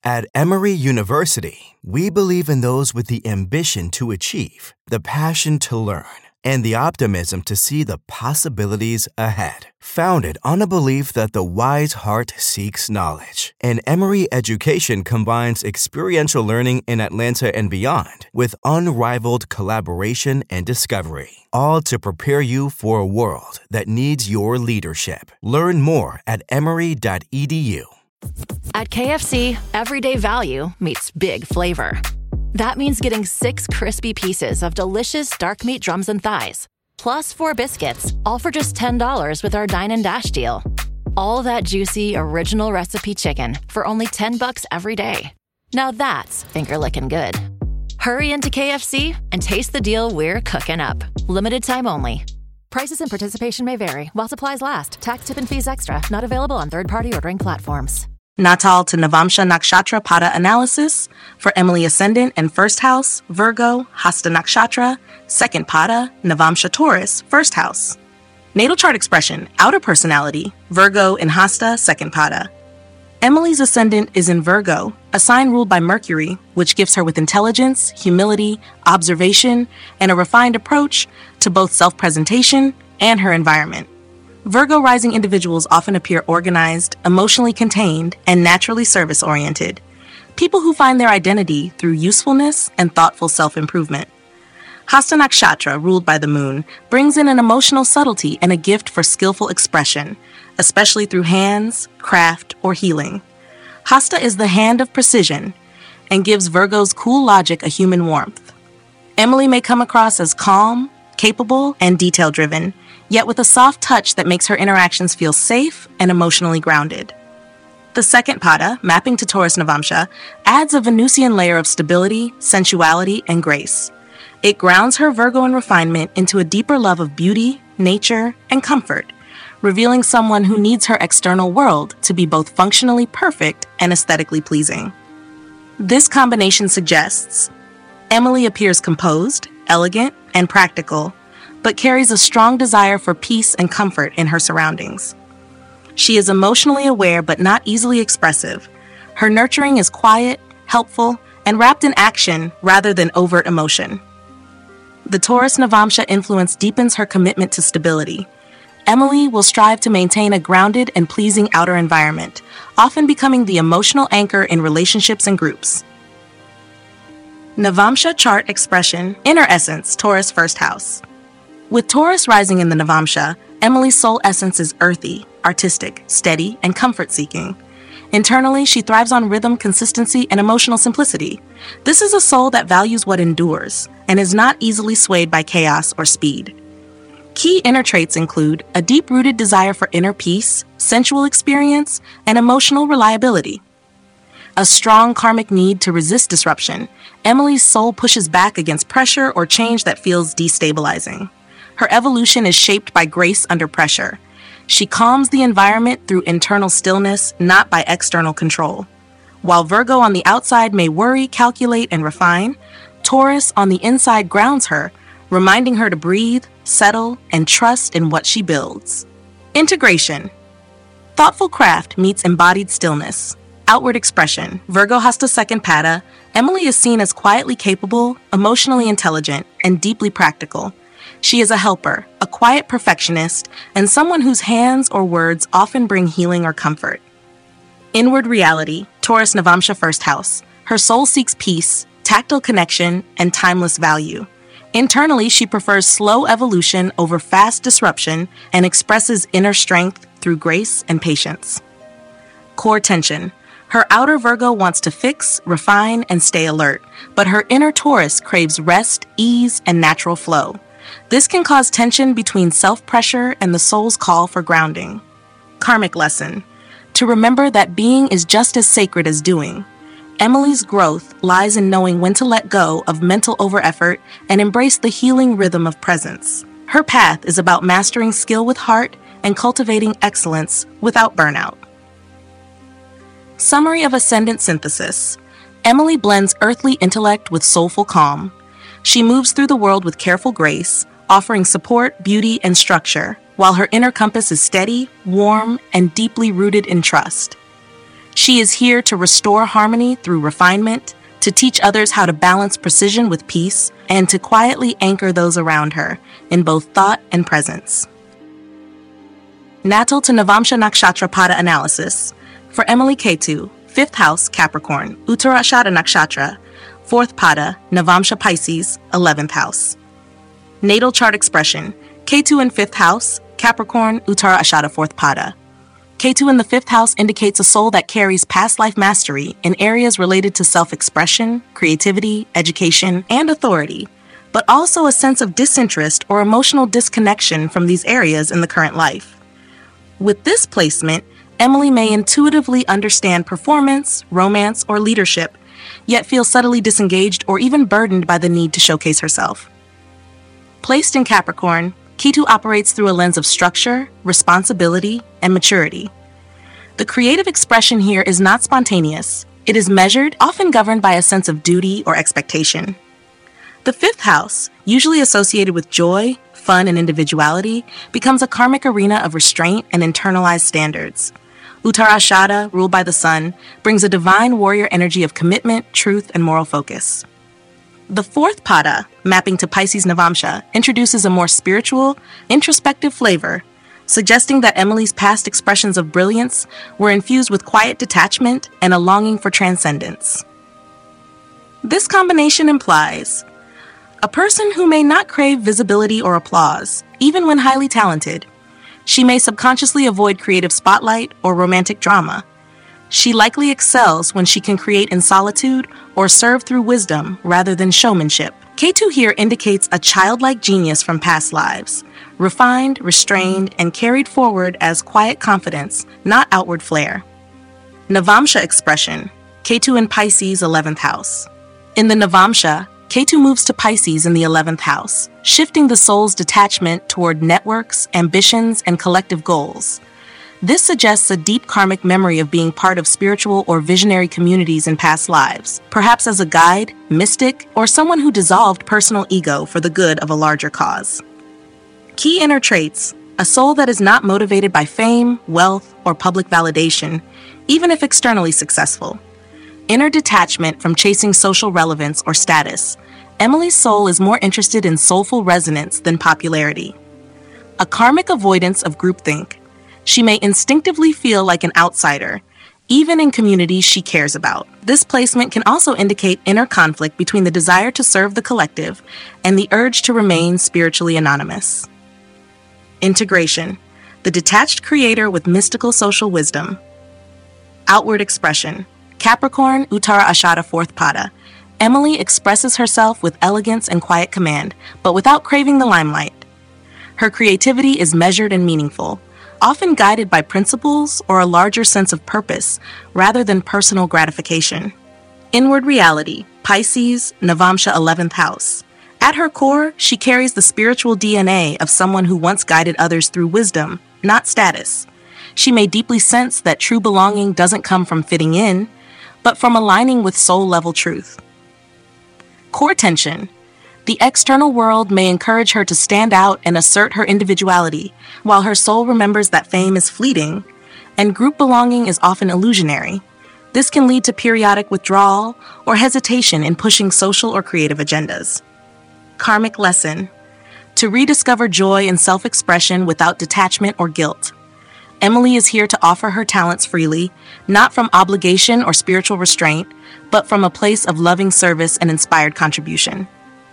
At Emory University, we believe in those with the ambition to achieve, the passion to learn, and the optimism to see the possibilities ahead. Founded on a belief that the wise heart seeks knowledge, and Emory education combines experiential learning in Atlanta and beyond with unrivaled collaboration and discovery, all to prepare you for a world that needs your leadership. Learn more at emory.edu. At KFC, everyday value meets big flavor. That means getting 6 crispy pieces of delicious dark meat drums and thighs, plus 4 biscuits, all for just $10 with our Dine and Dash deal. All that juicy, original recipe chicken for only $10 every day. Now that's finger-licking good. Hurry into KFC and taste the deal we're cooking up. Limited time only. Prices and participation may vary while supplies last. Tax, tip, and fees extra. Not available on third-party ordering platforms. Natal to Navamsha Nakshatra Pada analysis for Emily Ascendant and First House, Virgo, Hasta Nakshatra, Second Pada, Navamsha Taurus, First House. Natal chart expression, outer personality, Virgo and Hasta, Second Pada. Emily's Ascendant is in Virgo, a sign ruled by Mercury, which gifts her with intelligence, humility, observation, and a refined approach to both self-presentation and her environment. Virgo rising individuals often appear organized, emotionally contained, and naturally service-oriented. People who find their identity through usefulness and thoughtful self-improvement. Hasta Nakshatra, ruled by the moon, brings in an emotional subtlety and a gift for skillful expression, especially through hands, craft, or healing. Hasta is the hand of precision and gives Virgo's cool logic a human warmth. Emily may come across as calm, capable, and detail-driven, yet with a soft touch that makes her interactions feel safe and emotionally grounded. The second Pada, mapping to Taurus Navamsha, adds a Venusian layer of stability, sensuality, and grace. It grounds her Virgoan refinement into a deeper love of beauty, nature, and comfort, revealing someone who needs her external world to be both functionally perfect and aesthetically pleasing. This combination suggests Emily appears composed, elegant, and practical, but carries a strong desire for peace and comfort in her surroundings. She is emotionally aware but not easily expressive. Her nurturing is quiet, helpful, and wrapped in action rather than overt emotion. The Taurus Navamsha influence deepens her commitment to stability. Emily will strive to maintain a grounded and pleasing outer environment, often becoming the emotional anchor in relationships and groups. Navamsha chart expression, inner essence, Taurus First House. With Taurus rising in the Navamsha, Emily's soul essence is earthy, artistic, steady, and comfort-seeking. Internally, she thrives on rhythm, consistency, and emotional simplicity. This is a soul that values what endures and is not easily swayed by chaos or speed. Key inner traits include a deep-rooted desire for inner peace, sensual experience, and emotional reliability. A strong karmic need to resist disruption, Emily's soul pushes back against pressure or change that feels destabilizing. Her evolution is shaped by grace under pressure. She calms the environment through internal stillness, not by external control. While Virgo on the outside may worry, calculate, and refine, Taurus on the inside grounds her, reminding her to breathe, settle, and trust in what she builds. Integration. Thoughtful craft meets embodied stillness. Outward expression, Virgo Hasta Second Pada, Emily is seen as quietly capable, emotionally intelligent, and deeply practical. She is a helper, a quiet perfectionist, and someone whose hands or words often bring healing or comfort. Inward reality, Taurus Navamsha First House. Her soul seeks peace, tactile connection, and timeless value. Internally, she prefers slow evolution over fast disruption and expresses inner strength through grace and patience. Core tension. Her outer Virgo wants to fix, refine, and stay alert, but her inner Taurus craves rest, ease, and natural flow. This can cause tension between self-pressure and the soul's call for grounding. Karmic lesson. To remember that being is just as sacred as doing. Emily's growth lies in knowing when to let go of mental over-effort and embrace the healing rhythm of presence. Her path is about mastering skill with heart and cultivating excellence without burnout. Summary of Ascendant Synthesis. Emily blends earthly intellect with soulful calm. She moves through the world with careful grace, offering support, beauty, and structure, while her inner compass is steady, warm, and deeply rooted in trust. She is here to restore harmony through refinement, to teach others how to balance precision with peace, and to quietly anchor those around her in both thought and presence. Natal to Navamsha Nakshatra Pada analysis. For Emily Ketu, 5th house, Capricorn, Uttarashada Nakshatra, 4th Pada, Navamsha Pisces, 11th house. Natal chart expression. Ketu in 5th house, Capricorn, Uttarashada 4th Pada. Ketu in the 5th house indicates a soul that carries past life mastery in areas related to self-expression, creativity, education, and authority, but also a sense of disinterest or emotional disconnection from these areas in the current life. With this placement, Emily may intuitively understand performance, romance, or leadership, yet feel subtly disengaged or even burdened by the need to showcase herself. Placed in Capricorn, Ketu operates through a lens of structure, responsibility, and maturity. The creative expression here is not spontaneous. It is measured, often governed by a sense of duty or expectation. The 5th house, usually associated with joy, fun, and individuality, becomes a karmic arena of restraint and internalized standards. Uttarashada, ruled by the sun, brings a divine warrior energy of commitment, truth, and moral focus. The 4th Pada, mapping to Pisces Navamsha, introduces a more spiritual, introspective flavor, suggesting that Emily's past expressions of brilliance were infused with quiet detachment and a longing for transcendence. This combination implies a person who may not crave visibility or applause, even when highly talented. She may subconsciously avoid creative spotlight or romantic drama. She likely excels when she can create in solitude or serve through wisdom rather than showmanship. Ketu here indicates a childlike genius from past lives, refined, restrained, and carried forward as quiet confidence, not outward flair. Navamsha expression. Ketu in Pisces, 11th house. In the Navamsha, Ketu moves to Pisces in the 11th house, shifting the soul's detachment toward networks, ambitions, and collective goals. This suggests a deep karmic memory of being part of spiritual or visionary communities in past lives, perhaps as a guide, mystic, or someone who dissolved personal ego for the good of a larger cause. Key inner traits: a soul that is not motivated by fame, wealth, or public validation, even if externally successful. Inner detachment from chasing social relevance or status. Emily's soul is more interested in soulful resonance than popularity. A karmic avoidance of groupthink. She may instinctively feel like an outsider, even in communities she cares about. This placement can also indicate inner conflict between the desire to serve the collective and the urge to remain spiritually anonymous. Integration. The detached creator with mystical social wisdom. Outward expression. Capricorn, Uttarashada 4th Pada. Emily expresses herself with elegance and quiet command, but without craving the limelight. Her creativity is measured and meaningful, often guided by principles or a larger sense of purpose rather than personal gratification. Inward reality. Pisces, Navamsha 11th house. At her core, she carries the spiritual DNA of someone who once guided others through wisdom, not status. She may deeply sense that true belonging doesn't come from fitting in, but from aligning with soul-level truth. Core tension. The external world may encourage her to stand out and assert her individuality, while her soul remembers that fame is fleeting, and group belonging is often illusionary. This can lead to periodic withdrawal or hesitation in pushing social or creative agendas. Karmic lesson. To rediscover joy and self-expression without detachment or guilt. Emily is here to offer her talents freely, not from obligation or spiritual restraint, but from a place of loving service and inspired contribution.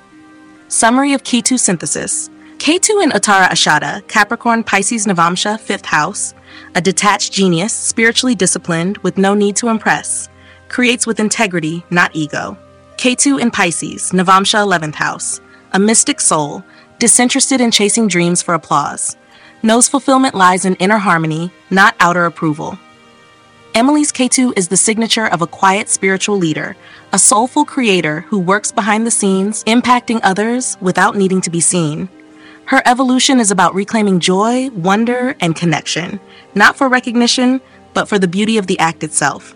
Summary of Ketu synthesis. Ketu in Uttarashada, Capricorn, Pisces, Navamsha, 5th house, a detached genius, spiritually disciplined, with no need to impress, creates with integrity, not ego. Ketu in Pisces, Navamsha, 11th house, a mystic soul, disinterested in chasing dreams for applause, knows fulfillment lies in inner harmony, not outer approval. Emily's Ketu is the signature of a quiet spiritual leader, a soulful creator who works behind the scenes, impacting others without needing to be seen. Her evolution is about reclaiming joy, wonder, and connection, not for recognition, but for the beauty of the act itself.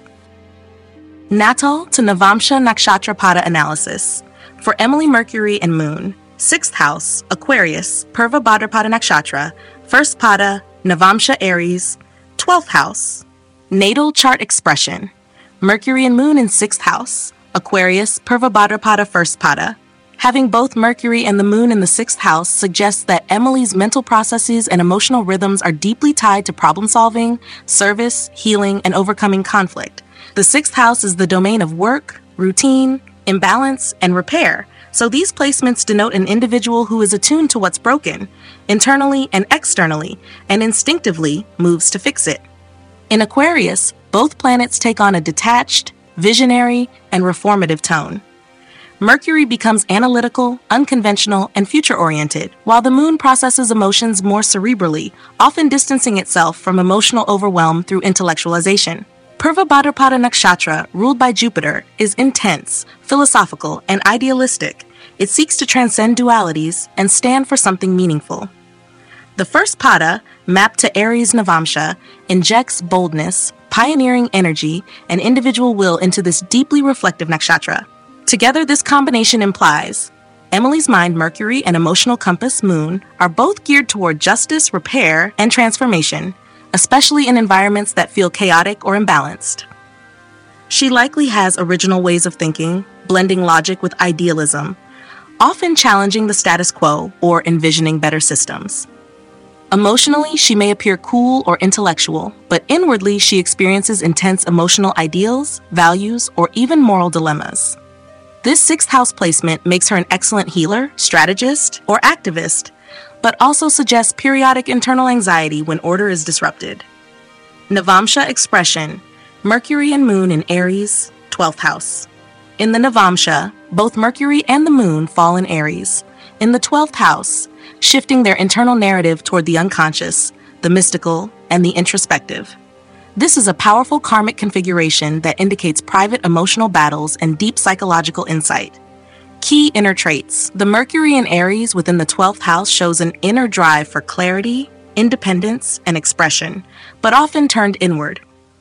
Natal to Navamsha Nakshatra Pada analysis. For Emily, Mercury, and Moon, 6th house, Aquarius, Purva Bhadrapada Nakshatra, 1st Pada, Navamsha Aries, 12th house, Natal chart expression. Mercury and Moon in 6th house. Aquarius, Purva Bhadrapada 1st Pada. Having both Mercury and the Moon in the 6th house suggests that Emily's mental processes and emotional rhythms are deeply tied to problem solving, service, healing, and overcoming conflict. The 6th house is the domain of work, routine, imbalance, and repair. So these placements denote an individual who is attuned to what's broken, internally and externally, and instinctively moves to fix it. In Aquarius, both planets take on a detached, visionary, and reformative tone. Mercury becomes analytical, unconventional, and future-oriented, while the Moon processes emotions more cerebrally, often distancing itself from emotional overwhelm through intellectualization. Purva Bhadrapada Nakshatra, ruled by Jupiter, is intense, philosophical, and idealistic. It seeks to transcend dualities and stand for something meaningful. The first pada, mapped to Aries Navamsha, injects boldness, pioneering energy, and individual will into this deeply reflective nakshatra. Together, this combination implies Emily's mind, Mercury, and emotional compass, Moon, are both geared toward justice, repair, and transformation, especially in environments that feel chaotic or imbalanced. She likely has original ways of thinking, blending logic with idealism, often challenging the status quo or envisioning better systems. Emotionally, she may appear cool or intellectual, but inwardly she experiences intense emotional ideals, values, or even moral dilemmas. This 6th house placement makes her an excellent healer, strategist, or activist, but also suggests periodic internal anxiety when order is disrupted. Navamsha expression. Mercury and Moon in Aries, 12th house. In the Navamsha, both Mercury and the Moon fall in Aries. In the 12th house, shifting their internal narrative toward the unconscious, the mystical, and the introspective. This is a powerful karmic configuration that indicates private emotional battles and deep psychological insight. Key inner traits. The Mercury in Aries within the 12th house shows an inner drive for clarity, independence, and expression, but often turned inward.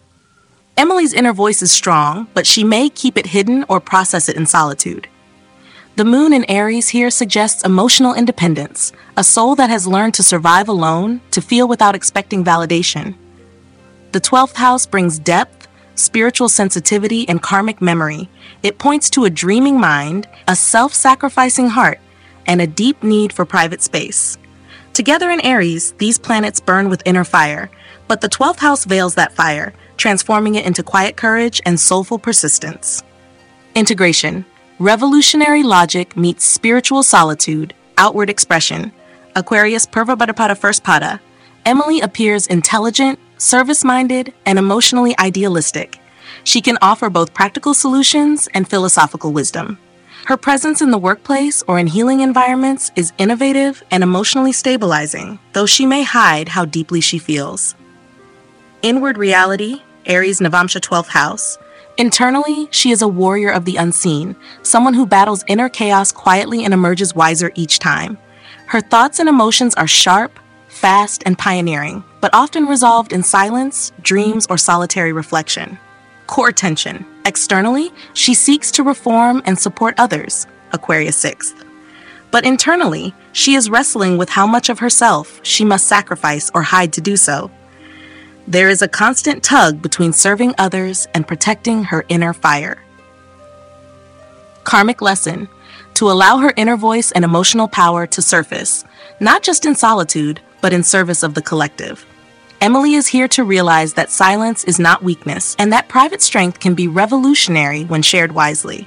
Emily's inner voice is strong, but she may keep it hidden or process it in solitude. The Moon in Aries here suggests emotional independence, a soul that has learned to survive alone, to feel without expecting validation. The 12th house brings depth, spiritual sensitivity, and karmic memory. It points to a dreaming mind, a self-sacrificing heart, and a deep need for private space. Together in Aries, these planets burn with inner fire, but the 12th house veils that fire, transforming it into quiet courage and soulful persistence. Integration. Revolutionary logic meets spiritual solitude, outward expression. Aquarius Purva Bhadrapada 1st Pada. Emily appears intelligent, service-minded, and emotionally idealistic. She can offer both practical solutions and philosophical wisdom. Her presence in the workplace or in healing environments is innovative and emotionally stabilizing, though she may hide how deeply she feels. Inward reality, Aries Navamsha 12th house. Internally, she is a warrior of the unseen, someone who battles inner chaos quietly and emerges wiser each time. Her thoughts and emotions are sharp, fast, and pioneering, but often resolved in silence, dreams, or solitary reflection. Core tension. Externally, she seeks to reform and support others, Aquarius 6th. But internally, she is wrestling with how much of herself she must sacrifice or hide to do so. There is a constant tug between serving others and protecting her inner fire. Karmic lesson. To allow her inner voice and emotional power to surface, not just in solitude, but in service of the collective. Emily is here to realize that silence is not weakness, and that private strength can be revolutionary when shared wisely.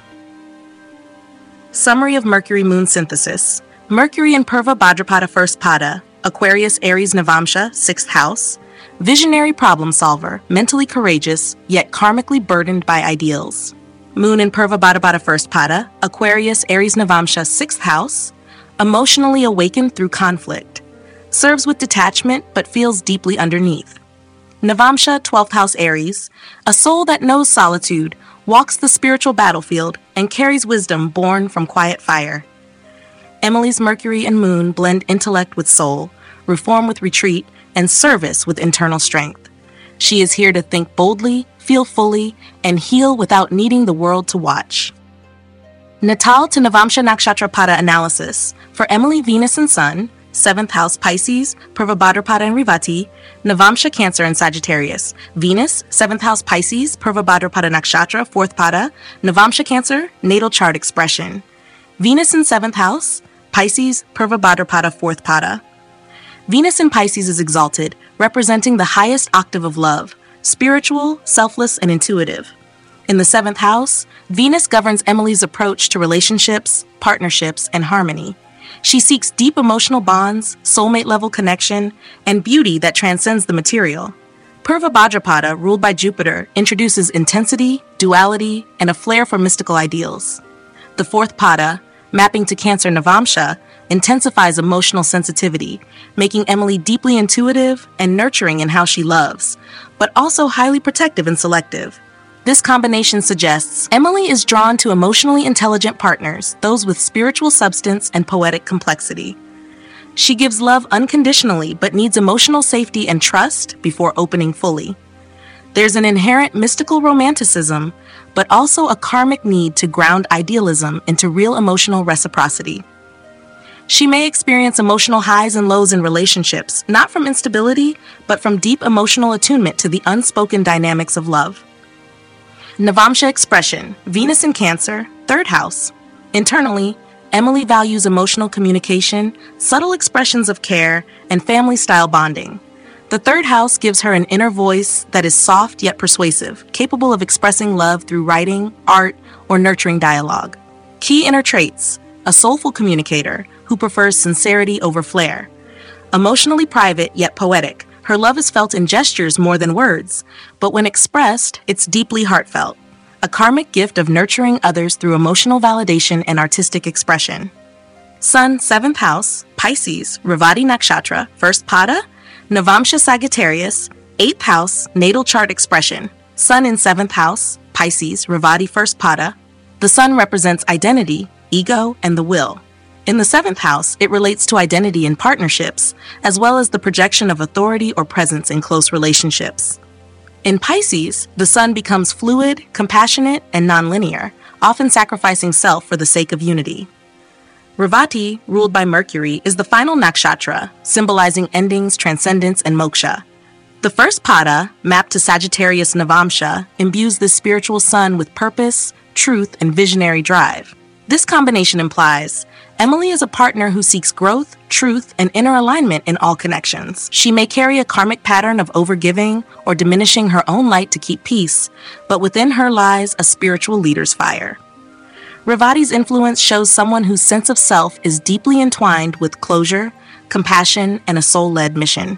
Summary of Mercury-Moon synthesis. Mercury in Purva Bhadrapada 1st Pada, Aquarius Aries Navamsha 6th house. Visionary problem solver, mentally courageous, yet karmically burdened by ideals. Moon in Purva Bhadrapada 1st Pada, Aquarius Aries Navamsha 6th house. Emotionally awakened through conflict. Serves with detachment but feels deeply underneath. Navamsha 12th house Aries, a soul that knows solitude, walks the spiritual battlefield, and carries wisdom born from quiet fire. Emily's Mercury and Moon blend intellect with soul, reform with retreat, and service with internal strength. She is here to think boldly, feel fully, and heal without needing the world to watch. Natal to Navamsha Nakshatra Pada analysis. For Emily, Venus and Sun, 7th house Pisces, Purva Bhadrapada and Revati, Navamsha Cancer and Sagittarius. Venus, 7th house Pisces, Purva Bhadrapada Nakshatra, 4th Pada, Navamsha Cancer, natal chart expression. Venus in 7th house, Pisces, Purva Bhadrapada, 4th Pada. Venus in Pisces is exalted, representing the highest octave of love, spiritual, selfless, and intuitive. In the 7th house, Venus governs Emily's approach to relationships, partnerships, and harmony. She seeks deep emotional bonds, soulmate-level connection, and beauty that transcends the material. Purva Bhadrapada, ruled by Jupiter, introduces intensity, duality, and a flair for mystical ideals. The 4th Pada, mapping to Cancer Navamsha, intensifies emotional sensitivity, making Emily deeply intuitive and nurturing in how she loves, but also highly protective and selective. This combination suggests Emily is drawn to emotionally intelligent partners, those with spiritual substance and poetic complexity. She gives love unconditionally but needs emotional safety and trust before opening fully. There's an inherent mystical romanticism, but also a karmic need to ground idealism into real emotional reciprocity. She may experience emotional highs and lows in relationships, not from instability, but from deep emotional attunement to the unspoken dynamics of love. Navamsha expression, Venus in Cancer, 3rd house. Internally, Emily values emotional communication, subtle expressions of care, and family-style bonding. The 3rd house gives her an inner voice that is soft yet persuasive, capable of expressing love through writing, art, or nurturing dialogue. Key inner traits: a soulful communicator who prefers sincerity over flair. Emotionally private yet poetic, her love is felt in gestures more than words, but when expressed, it's deeply heartfelt. A karmic gift of nurturing others through emotional validation and artistic expression. Sun, 7th house, Pisces, Revati Nakshatra, 1st Pada, Navamsha Sagittarius, 8th house, natal chart expression. Sun in 7th house, Pisces, Revati 1st Pada. The sun represents identity, ego, and the will. In the 7th house, it relates to identity in partnerships, as well as the projection of authority or presence in close relationships. In Pisces, the sun becomes fluid, compassionate, and nonlinear, often sacrificing self for the sake of unity. Revati, ruled by Mercury, is the final nakshatra, symbolizing endings, transcendence, and moksha. The 1st Pada, mapped to Sagittarius Navamsha, imbues this spiritual sun with purpose, truth, and visionary drive. This combination implies Emily is a partner who seeks growth, truth, and inner alignment in all connections. She may carry a karmic pattern of overgiving or diminishing her own light to keep peace, but within her lies a spiritual leader's fire. Revati's influence shows someone whose sense of self is deeply entwined with closure, compassion, and a soul-led mission.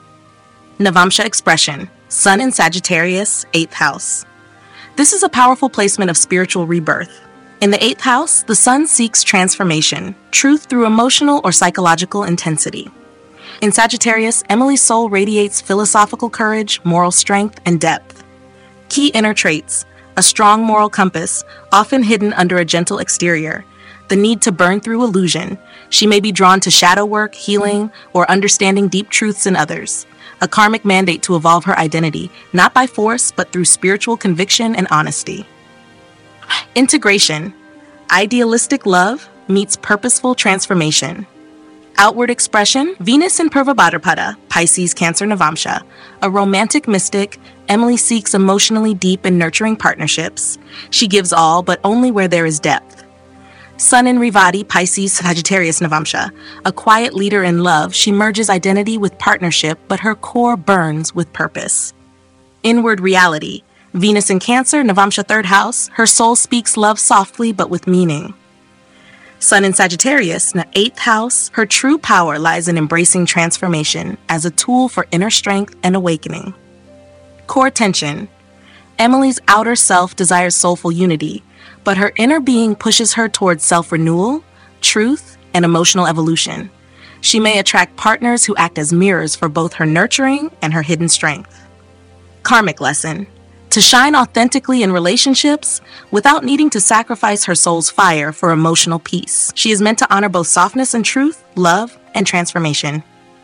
Navamsha expression, Sun in Sagittarius, 8th house. This is a powerful placement of spiritual rebirth. In the 8th house, the sun seeks transformation, truth through emotional or psychological intensity. In Sagittarius, Emily's soul radiates philosophical courage, moral strength, and depth. Key inner traits: a strong moral compass, often hidden under a gentle exterior. The need to burn through illusion. She may be drawn to shadow work, healing, or understanding deep truths in others. A karmic mandate to evolve her identity, not by force, but through spiritual conviction and honesty. Integration. Idealistic love meets purposeful transformation. Outward expression, Venus in Purva Bhadrapada, Pisces, Cancer, Navamsha. A romantic mystic, Emily seeks emotionally deep and nurturing partnerships. She gives all, but only where there is depth. Sun in Revati, Pisces, Sagittarius, Navamsha. A quiet leader in love, she merges identity with partnership, but her core burns with purpose. Inward reality, Venus in Cancer, Navamsha 3rd house. Her soul speaks love softly but with meaning. Sun in Sagittarius, 8th house. Her true power lies in embracing transformation as a tool for inner strength and awakening. Core tension. Emily's outer self desires soulful unity, but her inner being pushes her towards self-renewal, truth, and emotional evolution. She may attract partners who act as mirrors for both her nurturing and her hidden strength. Karmic lesson. To shine authentically in relationships without needing to sacrifice her soul's fire for emotional peace. She is meant to honor both softness and truth, love, and transformation.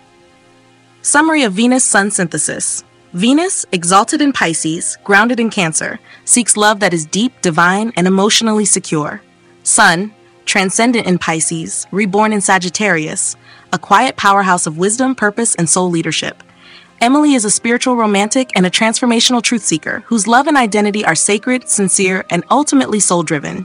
Summary of Venus-Sun synthesis. Venus, exalted in Pisces, grounded in Cancer, seeks love that is deep, divine, and emotionally secure. Sun, transcendent in Pisces, reborn in Sagittarius, a quiet powerhouse of wisdom, purpose, and soul leadership. Emily is a spiritual romantic and a transformational truth seeker whose love and identity are sacred, sincere, and ultimately soul-driven.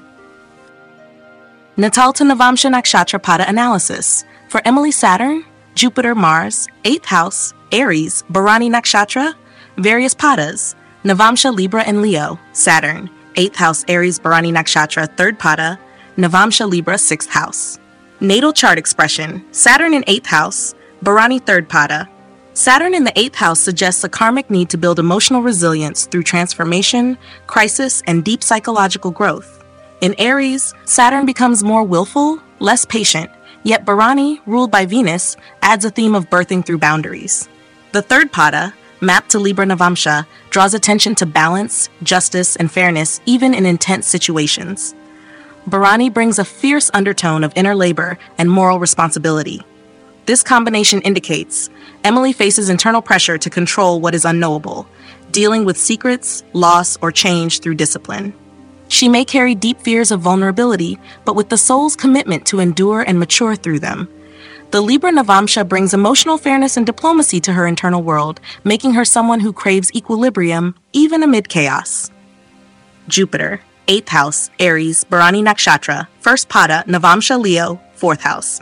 Natal to Navamsha Nakshatra Pada Analysis. For Emily, Saturn, Jupiter, Mars, 8th house, Aries, Bharani Nakshatra, various padas, Navamsha, Libra, and Leo, Saturn, 8th house, Aries, Bharani Nakshatra, 3rd pada, Navamsha, Libra, 6th house. Natal chart expression. Saturn in 8th house, Bharani, 3rd pada. Saturn in the 8th house suggests a karmic need to build emotional resilience through transformation, crisis, and deep psychological growth. In Aries, Saturn becomes more willful, less patient, yet Bharani, ruled by Venus, adds a theme of birthing through boundaries. The 3rd pada, mapped to Libra Navamsha, draws attention to balance, justice, and fairness even in intense situations. Bharani brings a fierce undertone of inner labor and moral responsibility. This combination indicates Emily faces internal pressure to control what is unknowable, dealing with secrets, loss, or change through discipline. She may carry deep fears of vulnerability, but with the soul's commitment to endure and mature through them. The Libra Navamsha brings emotional fairness and diplomacy to her internal world, making her someone who craves equilibrium even amid chaos. Jupiter, 8th house, Aries, Bharani Nakshatra, 1st pada, Navamsha, Leo, 4th house.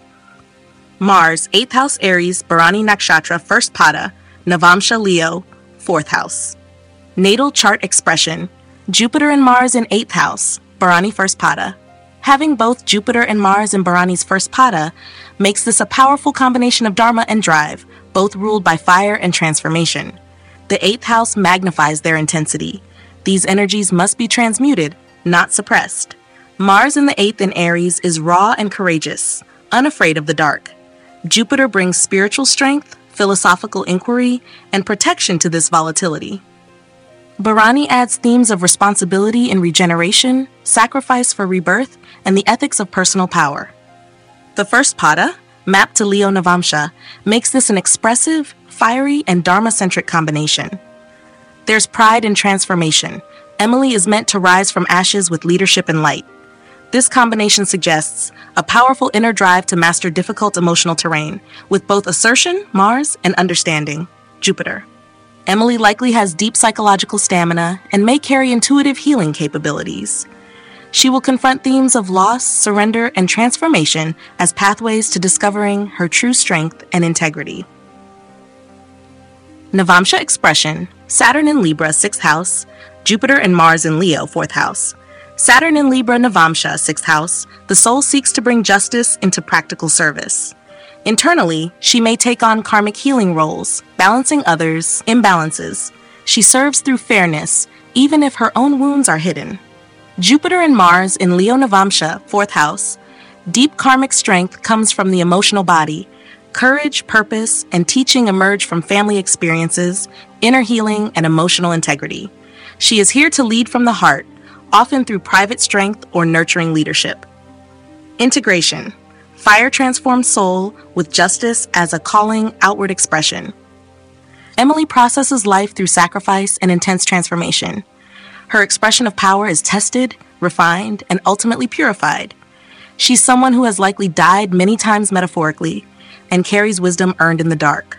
Mars, 8th house, Aries, Bharani Nakshatra, 1st pada, Navamsha, Leo, 4th house. Natal chart expression. Jupiter and Mars in 8th house, Bharani, 1st pada. Having both Jupiter and Mars in Bharani's 1st pada makes this a powerful combination of dharma and drive, both ruled by fire and transformation. The 8th house magnifies their intensity. These energies must be transmuted, not suppressed. Mars in the 8th in Aries is raw and courageous, unafraid of the dark. Jupiter brings spiritual strength, philosophical inquiry, and protection to this volatility. Bharani adds themes of responsibility and regeneration, sacrifice for rebirth, and the ethics of personal power. The 1st pada, mapped to Leo Navamsha, makes this an expressive, fiery, and dharma-centric combination. There's pride in transformation. Emily is meant to rise from ashes with leadership and light. This combination suggests a powerful inner drive to master difficult emotional terrain, with both assertion, Mars, and understanding, Jupiter. Emily likely has deep psychological stamina and may carry intuitive healing capabilities. She will confront themes of loss, surrender, and transformation as pathways to discovering her true strength and integrity. Navamsha expression. Saturn in Libra, 6th house, Jupiter and Mars in Leo, 4th house. Saturn in Libra, Navamsha, 6th house, the soul seeks to bring justice into practical service. Internally, she may take on karmic healing roles, balancing others' imbalances. She serves through fairness, even if her own wounds are hidden. Jupiter and Mars in Leo Navamsha, 4th house, deep karmic strength comes from the emotional body. Courage, purpose, and teaching emerge from family experiences, inner healing, and emotional integrity. She is here to lead from the heart, often through private strength or nurturing leadership. Integration. Fire transforms soul with justice as a calling outward expression. Emily processes life through sacrifice and intense transformation. Her expression of power is tested, refined, and ultimately purified. She's someone who has likely died many times metaphorically and carries wisdom earned in the dark.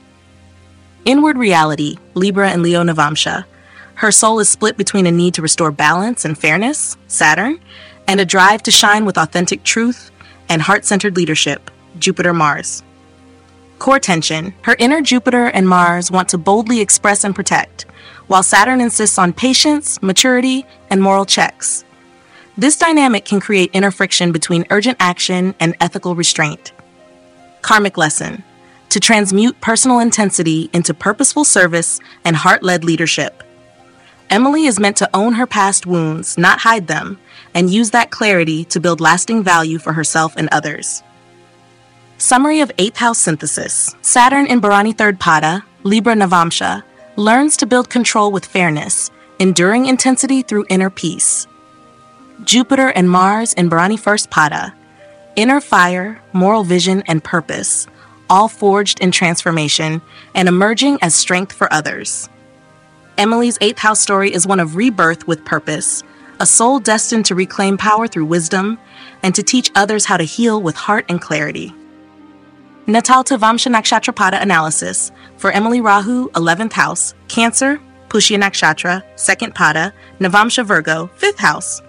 Inward reality, Libra and Leo Navamsha. Her soul is split between a need to restore balance and fairness, Saturn, and a drive to shine with authentic truth and heart-centered leadership, Jupiter, Mars. Core tension. Her inner Jupiter and Mars want to boldly express and protect, while Saturn insists on patience, maturity, and moral checks. This dynamic can create inner friction between urgent action and ethical restraint. Karmic lesson. To transmute personal intensity into purposeful service and heart-led leadership. Emily is meant to own her past wounds, not hide them, and use that clarity to build lasting value for herself and others. Summary of 8th house synthesis. Saturn in Bharani 3rd pada, Libra Navamsha, learns to build control with fairness, enduring intensity through inner peace. Jupiter and Mars in Bharani 1st pada, inner fire, moral vision, and purpose, all forged in transformation and emerging as strength for others. Emily's 8th house story is one of rebirth with purpose, a soul destined to reclaim power through wisdom and to teach others how to heal with heart and clarity. Natal Vamsha Nakshatra Pada Analysis for Emily Rahu, 11th House, Cancer, Pushya Nakshatra, 2nd Pada, Navamsha Virgo, 5th House.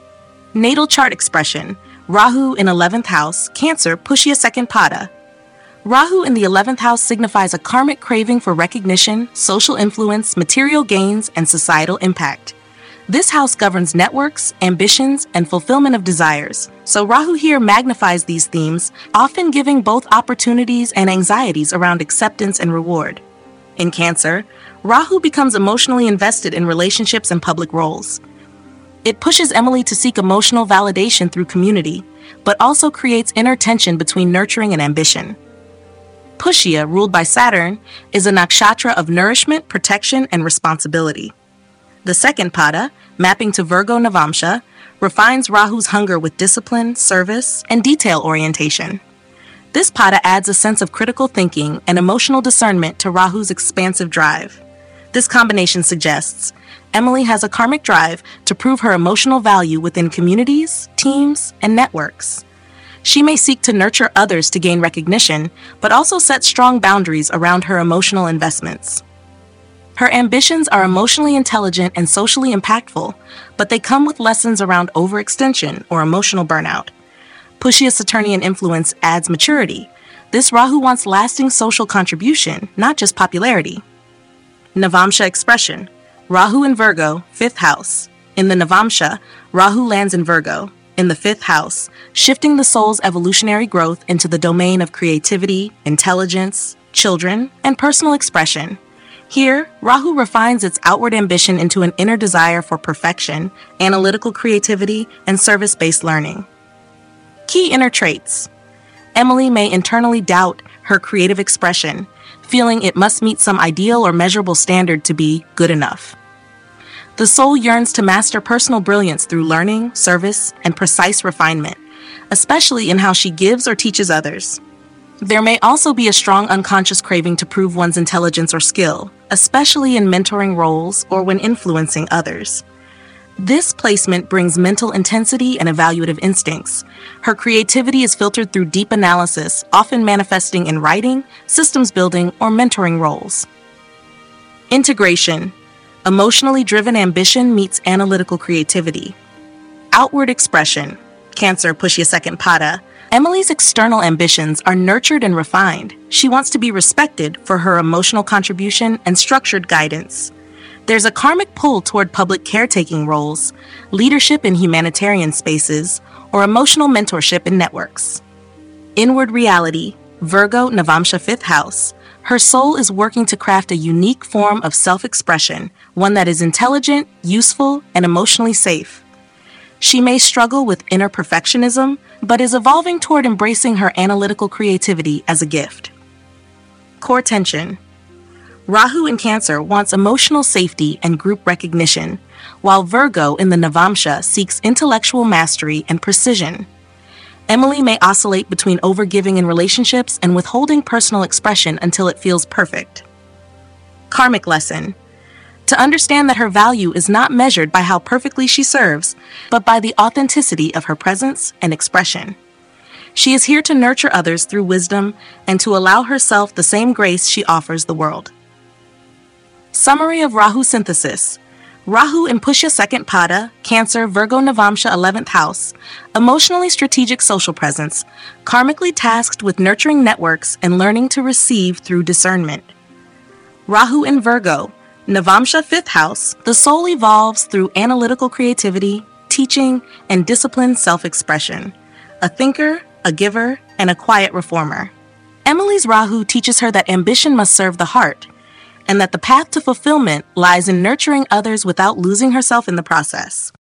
Natal Chart Expression, Rahu in 11th House, Cancer, Pushya 2nd Pada. Rahu in the 11th house signifies a karmic craving for recognition, social influence, material gains, and societal impact. This house governs networks, ambitions, and fulfillment of desires, so Rahu here magnifies these themes, often giving both opportunities and anxieties around acceptance and reward. In Cancer, Rahu becomes emotionally invested in relationships and public roles. It pushes Emily to seek emotional validation through community, but also creates inner tension between nurturing and ambition. Pushya, ruled by Saturn, is a nakshatra of nourishment, protection, and responsibility. The 2nd Pada, mapping to Virgo Navamsha, refines Rahu's hunger with discipline, service, and detail orientation. This Pada adds a sense of critical thinking and emotional discernment to Rahu's expansive drive. This combination suggests Emily has a karmic drive to prove her emotional value within communities, teams, and networks. She may seek to nurture others to gain recognition, but also set strong boundaries around her emotional investments. Her ambitions are emotionally intelligent and socially impactful, but they come with lessons around overextension or emotional burnout. Pushya Saturnian influence adds maturity. This Rahu wants lasting social contribution, not just popularity. Navamsha Expression, Rahu in Virgo, 5th house. In the Navamsha, Rahu lands in Virgo, in the 5th house, shifting the soul's evolutionary growth into the domain of creativity, intelligence, children, and personal expression. Here, Rahu refines its outward ambition into an inner desire for perfection, analytical creativity, and service-based learning. Key inner traits. Emily may internally doubt her creative expression, feeling it must meet some ideal or measurable standard to be good enough. The soul yearns to master personal brilliance through learning, service, and precise refinement, especially in how she gives or teaches others. There may also be a strong unconscious craving to prove one's intelligence or skill, especially in mentoring roles or when influencing others. This placement brings mental intensity and evaluative instincts. Her creativity is filtered through deep analysis, often manifesting in writing, systems building, or mentoring roles. Integration. Emotionally driven ambition meets analytical creativity. Outward expression. Cancer, Pushya 2nd Pada. Emily's external ambitions are nurtured and refined. She wants to be respected for her emotional contribution and structured guidance. There's a karmic pull toward public caretaking roles, leadership in humanitarian spaces, or emotional mentorship in networks. Inward reality. Virgo, Navamsha 5th house. Her soul is working to craft a unique form of self-expression, one that is intelligent, useful, and emotionally safe. She may struggle with inner perfectionism, but is evolving toward embracing her analytical creativity as a gift. Core tension. Rahu in Cancer wants emotional safety and group recognition, while Virgo in the Navamsha seeks intellectual mastery and precision. Emily may oscillate between overgiving in relationships and withholding personal expression until it feels perfect. Karmic lesson. To understand that her value is not measured by how perfectly she serves, but by the authenticity of her presence and expression. She is here to nurture others through wisdom and to allow herself the same grace she offers the world. Summary of Rahu synthesis. Rahu in Pushya 2nd Pada, Cancer, Virgo Navamsha 11th house, emotionally strategic social presence, karmically tasked with nurturing networks and learning to receive through discernment. Rahu in Virgo, Navamsha 5th house, the soul evolves through analytical creativity, teaching, and disciplined self-expression. A thinker, a giver, and a quiet reformer. Emily's Rahu teaches her that ambition must serve the heart, and that the path to fulfillment lies in nurturing others without losing herself in the process.